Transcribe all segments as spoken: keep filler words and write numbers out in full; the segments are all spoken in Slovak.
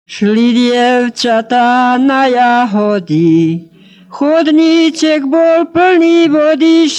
Šli dievčatá na jahody, chodníček bol plný vody,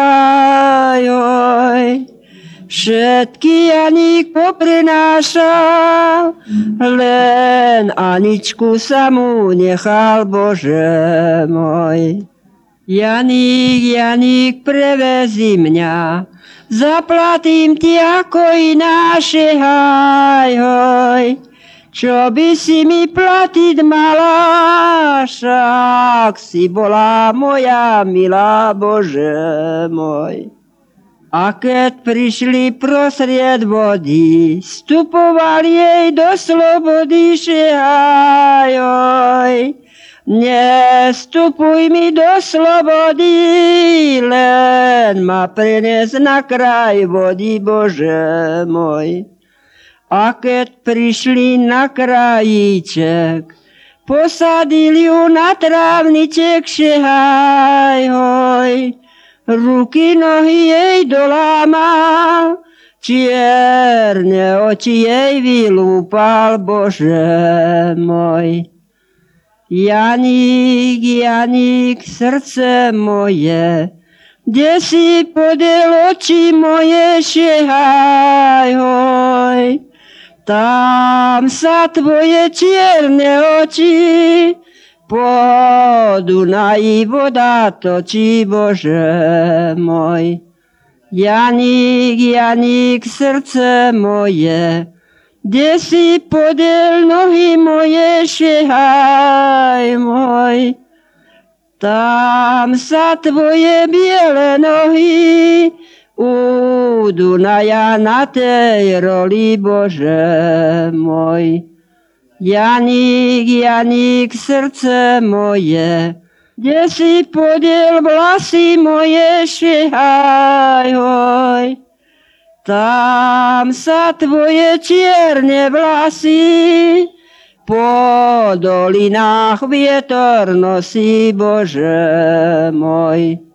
šehajoj. Všetky Janík poprenášal, len Aničku samú nechal, Bože môj. Janík, Janík, prevezi mňa, zaplatím ti ako ináše, haj, hoj. Čo by si mi platiť mala, však si bola moja milá, Bože môj. A keď prišli prosried vody, vstupoval jej do slobody, šehaj, oj. Nestupuj mi do slobody, len ma prines na kraj vody, Bože môj. A keď prišli na krajíček, posadili ju na trávniček, šehaj, hoj. Ruky, nohy jej dolámal, čierne oči jej vylúpal, Bože môj. Janík, Janík, srdce moje, kde si podel oči moje, šehaj, hoj. Tam sa tvoje čierne oči po Dunaji voda točí, Bože môj. Janík, Janík, srdce moje, kde si podel nohy moje, šehaj môj. Tam sa tvoje biele nohy u Dunaja na tej roli, Bože môj. Janík, Janík, srdce moje, kde si podiel vlasy moje, šehaj, hoj. Tam sa tvoje čierne vlasy po dolinách vietor nosí, Bože môj.